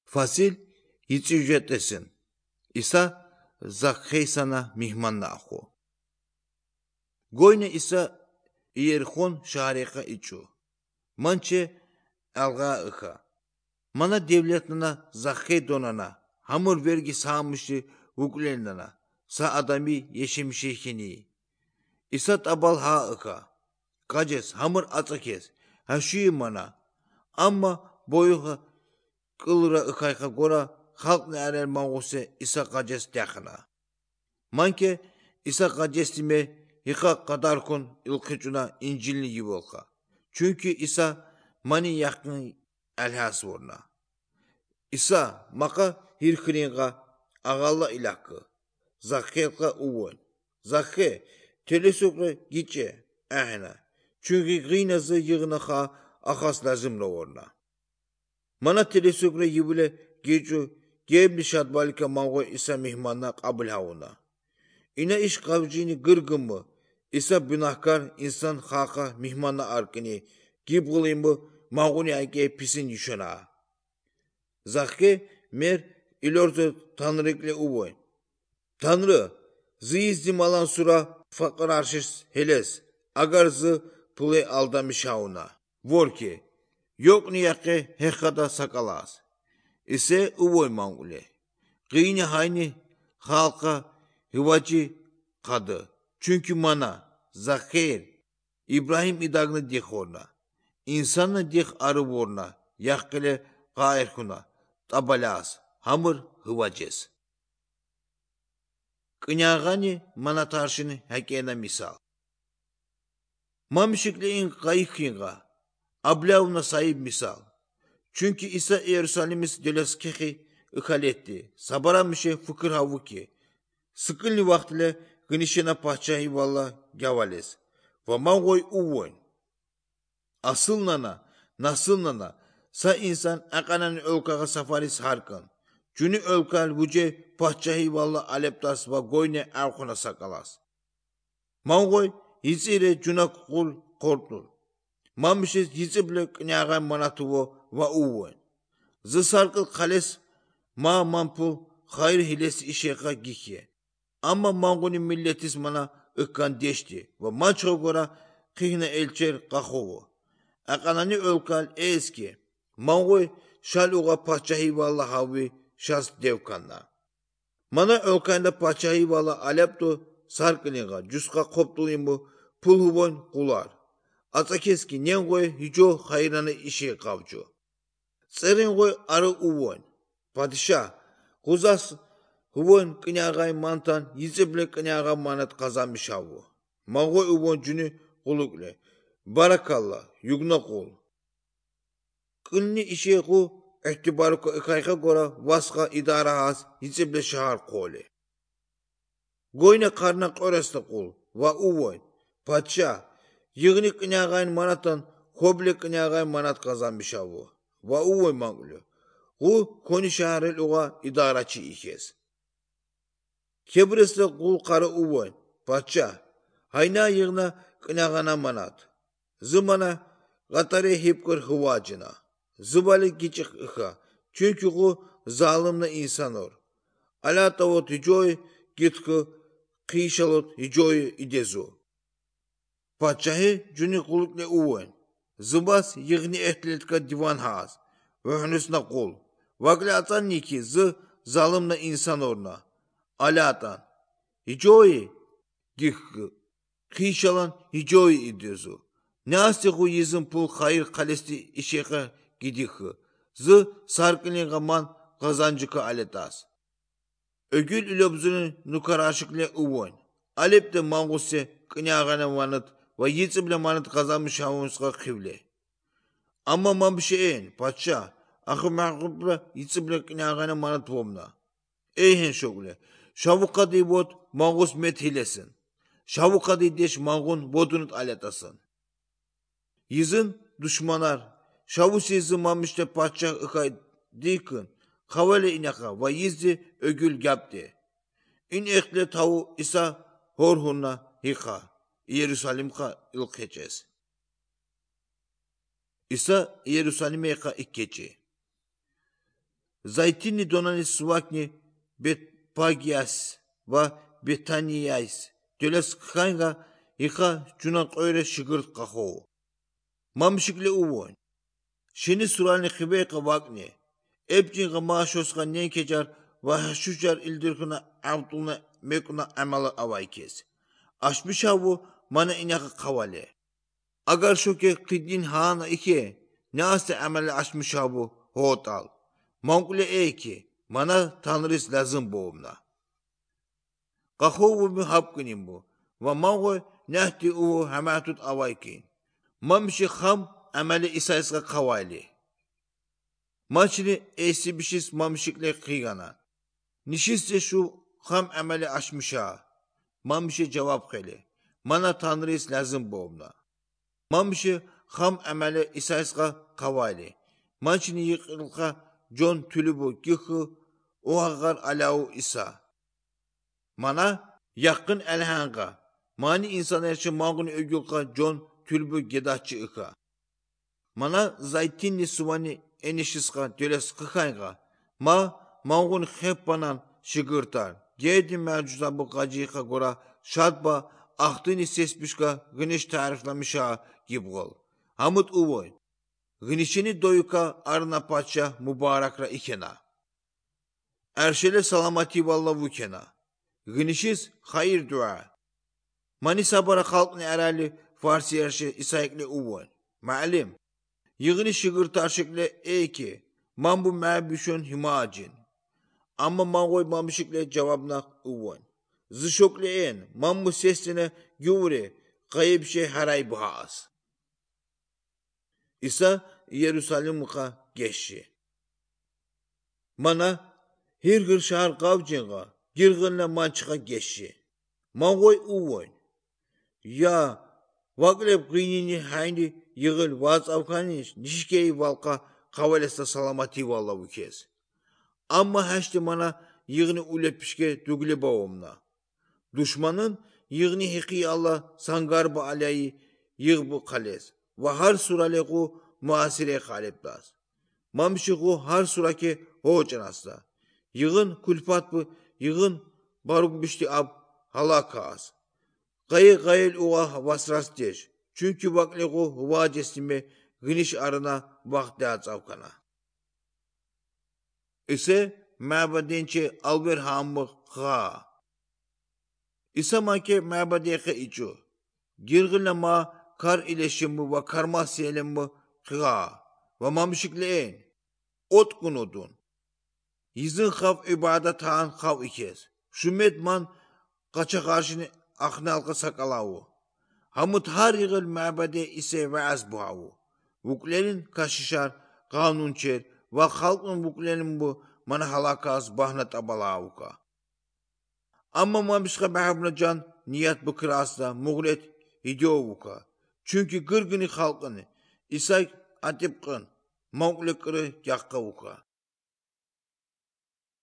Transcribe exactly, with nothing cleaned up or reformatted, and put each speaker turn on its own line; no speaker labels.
Fasil hiç ücretlesin. İsa Zakhay sana mihmanna ahu. Goyne İsa iyerhon şarika içu. Mançe alga ıha. Mana devletnana Zakhay donana. Hamur vergi sağmışı vuklenana. Sa adami yeşemişehini. İsa tabal ha ıha. Kaces hamur atakez. Haşuyu mana. Ama boyuha kılra ıkayka gora halk ne erel mağuse İsa kaces dekana. Manke İsa kacestime yıka kadar kun ilkıcuna İncilni gibi olka. Çünkü İsa mani yakın elhas vorna. İsa maka hirkringa ağalla ilakı. Zakheka uvon. Zakhe telesokra gitçe ehna. Çünkü gıynazı yığına ha ahas lazımla vorna. Mana telesokra yibule geçu gebli şadbalika mağo İsa mihmanna kabul havuna. İna iş kavcini gırgımı, İsa günahkar insan haka mihmanna arkini, gibgılıyımı mağuni ayke pisin yüşana. Zakhe mer ilortu tanrıkle uvoy. Tanrı, zı izdim alan sura fakir arşis heles, agar zı pule aldamış havuna. Vorki, yok niyake hekada sakalas. İse uvoy mağule. Gıyni hayni halka hıvacı kadı. Çünkü mana, Zakher, İbrahim idagını dik orna. İnsanı dik arı vorna. Yakkele gair kuna. Tabalas, hamur hıvacız. Kınyağani mana tarşını hekene misal. Mamışıkleyin kayıkınga. Ablavuna sahip misal. Çünkü İsa Yerusalimis deleskehi ıkaletti. Sabaramışe fıkır havuki. Sıkıllı vaktile gınişena pahçahi valla gavales. Ve mağoy uvoyn. Asıl nana, nasıl nana, sa insan akanan ölkağa safaris harkan. Cünü ölkal vuce pahçahi valla aleptas ve goyne erkuna sakalas. Mağoy yizire cuna kul kortul. Mamışız yizible kınyağa manatuvo ve uvoyn. Zı sarkıl kales ma mampul hayır hilesi işeka gikye. Ama manguni milletis mana ıkkan deşti ve maço gora kihne elçer kahovo. Akanani ölkal eski. Mangoy şal uğa paçahi valla havi şas devkanna. Mana ölkanda paçahi valla alepto sarkılinga cuska koptulayım bu pul huvon kular. Atakeski nengoy hico hayranı işe kavcu. Serin goy arı uvon. Padişah kuzas huvon kınyağay mantan yizible kınyağa manat kazanmış havu. Mağoy uvon cünü kulukle. Barakallah yugna kul. Kılni işe ku ehtibarı ko ikayka gora vaska idara has yizible şahar kole. Goyne karnak orasta kul. Va uvon. Padişah yığını kınyağayın manatan hoble kınyağayın manat kazanmış havu. Va uvon mağulu. Gu koni şaharel uğa idaraçı ikez. Kebresle kul karı uvon. Padişah hayna yığına kınağana manat. Zımana gatare hipkır hıvacına. Zıbalı geçik ıha. Çünkü gu zalimle insan or. Ala tavot hicoy gitkı kıyşalot hicoy idezu. Padişahı cünü kulukle uvon. Zıbas yığını ehliletka divan haz. Ve hünüsne kul. Vakle atan niki zı zalimle insan orna. Ala atan. Hicoy gitkı. Kıyşalan hicoy idezu. Ne asti gu yizin pul hayır kalesti işeka gidikı. Zı sarkılinga man kazancıka aletas. Ögül ülobzunun nukar aşıkle uvon. Alepte manguse kınyağana manıt ve yizible manıt kazanmış havunska kivle. Ama man bir şeyin padişah. Akı mahkupla yizible kınyağana manıt vomna. Eyhen şogle. Şavukadı vod mangus met hilesin. Şavukadı deş mangun vodunut aletasın. Yizin düşmanlar. Şavus yizin mamışte padişah ıkay dikın. Havale inaka ve yizi ögül gapti. İn ekle tavu İsa horhunna hika. Yerusalimka ilkeçez. İsa Yerusalim'e yaka ikkeci. Zaytini donanis svakni betpagias va betanias. Döles khainga iha cuna qoyre şigırt qaho. Mamşikle uvon. Şeni surani khibeyqa vakni. Ebcinga maaşosqa nenkecar va haşucar ildirkuna avtuna mekuna amalı avaykes. Aşmışavu mana inaqa qavale. Agar şoke qidin hana iki ne asti amali aşmışavu hotal. Mankule eki mana tanrıs lazım boğumna. Qahovu mi hapkınim bu. Va mango nehti uvu hamatut avaykin. Mamşi kham amali isaysqa qavali. Maçını esi bişis mamşikle qigana. Nişiste şu kham amali aşmışa. Mamşi cevap qeli. Mana tanrıs lazım boğumna. Mamşi kham amali isaysqa qavali. Maçını yıqılqa John tülübü gıkı oğagar alau isa. Mana yakın elhanga. Mani insan erçi mağun ögülqa John tülübü gedaççı ıka. Mana zaytinli suvani enişisqa döles qıkayga. Ma mağun hep banan şıgırtar. Gedi mevcuzabı qacıyqa gora şadba ahtini sespişqa gıniş tariflamışa gibgol. Hamut uvoy. Gınişini doyuka arna paça mübarakra ikena. Erşele salamati valla vukena. Gınişiz hayır dua. Mani sabara halkını erali Farsi erşe isayekle uvoy. Malim. Yığını şıgırtar şekle eki. Man bu merbüşön himacin. Ama man koy mamışıkle cevabnak uvoy. Zışokle en. Man bu sesine güvre. Kayıp şey haray buhaz. İsa Yerusalim'a geçti. Mana hirgir şahar qavcınğa, girgınla mançıqa geçti. Mangoy uvoy. Ya vaklep qıynini hayni yığıl vaz avkaniş, nişkeyi valqa qavalesta salamati valla bu kez. Amma haşti mana yığını ulepişke dügle bağımna. Düşmanın yığını hiqi Allah sangarba alayı yığ bu qales. Ve har suraleku muasire qalibdas. Mamşiku har surake hocanasda. Yığın kulpat bu, yığın baruk bişti ab halakas. Qayı qayıl uğa vasras deş. Çünkü vakleku vacesime giniş arına vakti azavkana. İse mabadençe alber hamı qa. İsa manke mabadeke içu. Girgınlama kar ileşimi ve karma siyelimi qa. Ve mamşikleyin. Ot kunudun. Yizin xav ibadet haan xav ikez. Şümet man qaça karşını aknalqa sakalavu. Hamut har yığıl mabade ise vaaz buhavu. Vuklerin kaşışar kanun çer ve halkın vuklerin bu mana halakaz bahnat abalavuka. Amma mamşika bahabna can niyat bu kırasda muğlet hidiyovuka. Çünkü gırgını halkını İsa atipqın mağlıkırı yakkavuka.